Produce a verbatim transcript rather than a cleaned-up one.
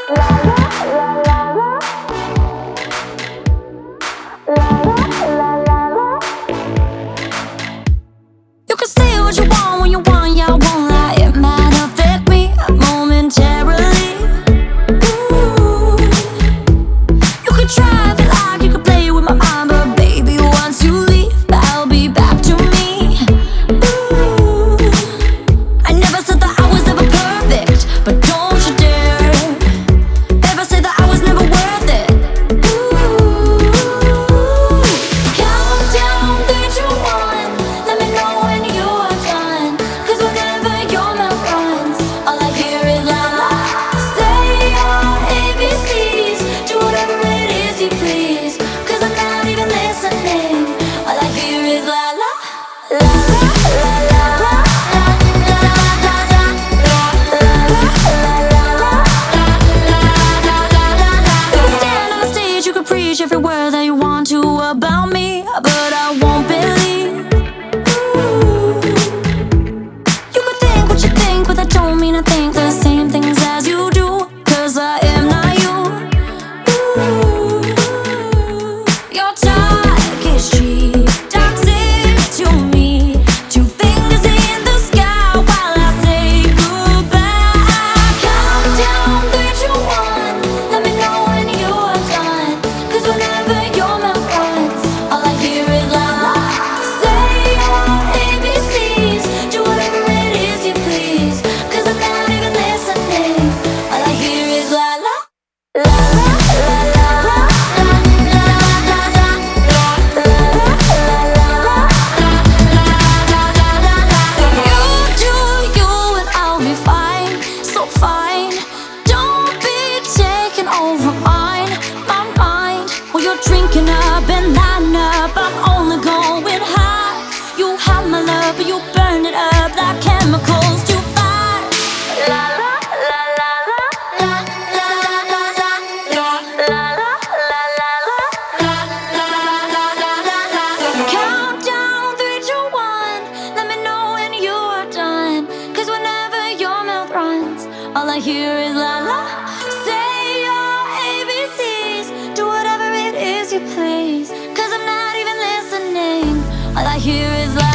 You can say what you want when you want, yeah, I won't lie. It might affect me momentarily. Ooh. You could try if you like, you could play with my mind, but baby, once you leave, I'll be back to me. Ooh. I never said that I was ever perfect, but don't you dare ever say that I was never worth it. Ooh. Count down three, two, one. Let me know when you are done. 'Cause whenever your mouth runs, all I hear is la la. Say your A B Cs, do whatever it is you please. 'Cause I'm not even listening. All I hear is la la, la la, la la, la la, la la, la la, la la. You can stand on the stage, you can preach every word that you want to about me, but I won't believe. Ooh. You could think what you think, but that don't mean I think the same things as you do. 'Cause I am not you. Ooh. Your talk is cheap, toxic to me. Two fingers in the sky while I say goodbye. Count down three, two, one. Let me know when you are done. 'Cause whenever your mouth runs, all I hear is la la. Say your A B Cs, do whatever it is you please. 'Cause I'm not even listening. All I hear is la la, la la, la la, la la, la la, you do you and I'll be fine, so fine. Don't be taking over mine, my mind. Well, you're drinking up and lining up, I'm only going high. You have my love, but you burn it up like chemicals to fire. La la, la la, la la, la la, la la, la la, la la. Count down three, two, one. Let me know when you are done. 'Cause whenever your mouth runs, all I hear is la la. Say your A B Cs, do whatever it is you please. 'Cause I'm not even listening. All I hear is la